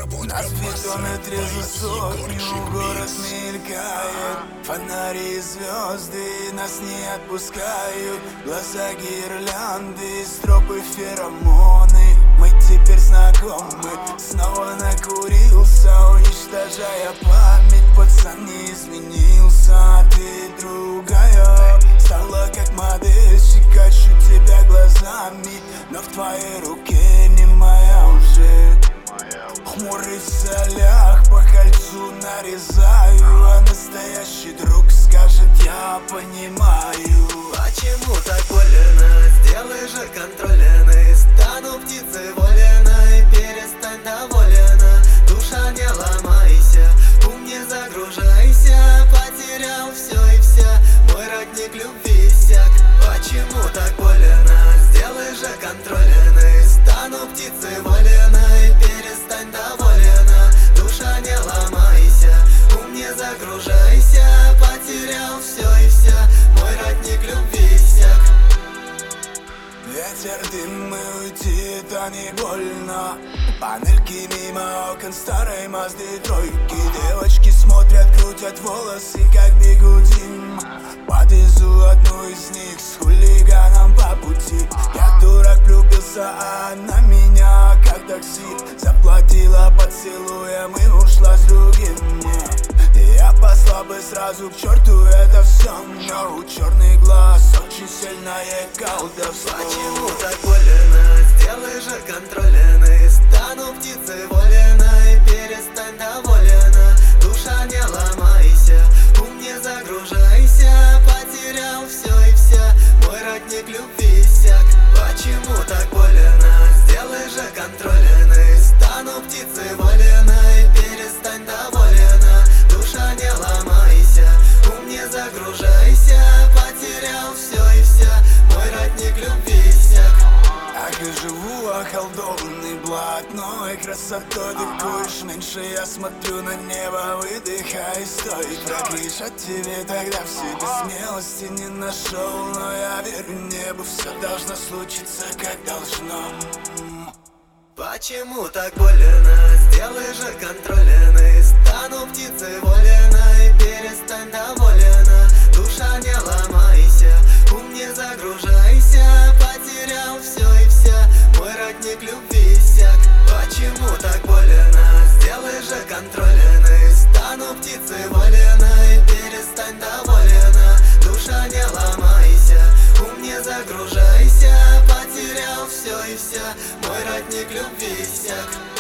На спидометре за сотню город мелькает. Фонари и звезды нас не отпускают. Глаза гирлянды, стропы феромоны. Мы теперь знакомы. Снова накурился, уничтожая память. Пацан не изменился, а ты другая. Стала как модельщик, ищу тебя глазами, но в твоей руке не моя уже. Хмурый солях по кольцу нарезаю, а настоящий друг скажет: я понимаю. Почему так больно? Сделай же контрольный. Стану птицей воленой, перестань доволена. Душа, не ломайся, ум не загружайся. Потерял все и вся, мой родник любви иссяк. Почему так больно? Сделай же контрольный. Стану птицей воленой, перестань доволена. Душа, не ломайся, ум не загружайся. Потерял все и вся, мой родник любви иссяк. Ветер, дым, мы уйти, это не больно. Панельки мимо окон старой Мазды тройки. Девочки смотрят, крутят волосы, как бигуди. Подвезу одну из них с хулиганом по пути. Я дурак влюбился, а она меня как такси. Заплатила поцелуем и ушла с другим. Я послал бы сразу к черту это все, но у черный глаз очень сильное колдовство. Почему так больно? Сделай же контрольный. Стану птицей воленой, перестань доволена. Душа, не ломайся, ум не загружайся. Потерял все и вся, мой родник любви иссяк. Почему так больно? Сделай же контрольный. Стану птицей воленой, перестань доволена. Душа, не ломайся, ум не загружайся. Потерял все и вся, мой родник любви иссяк. Так и живу околдованный блатной красотой. Дыкуешь меньше, я смотрю на небо, выдыхай, стой. Прокричать тебе тогда в себе смелости не нашел, но я верю небу, все должно случиться как должно. Почему так больно? Сделай же контрольный. Стану птицей воленой, перестань доволена. Душа, не ломайся, ум не загружайся. Потерял все и вся, мой родник любви иссяк. Почему так больно? Сделай же контрольный. Стану птицей воленой, перестань доволена. Душа, не ломайся, ум не загружайся. Потерял все и вся, мой родник любви иссяк.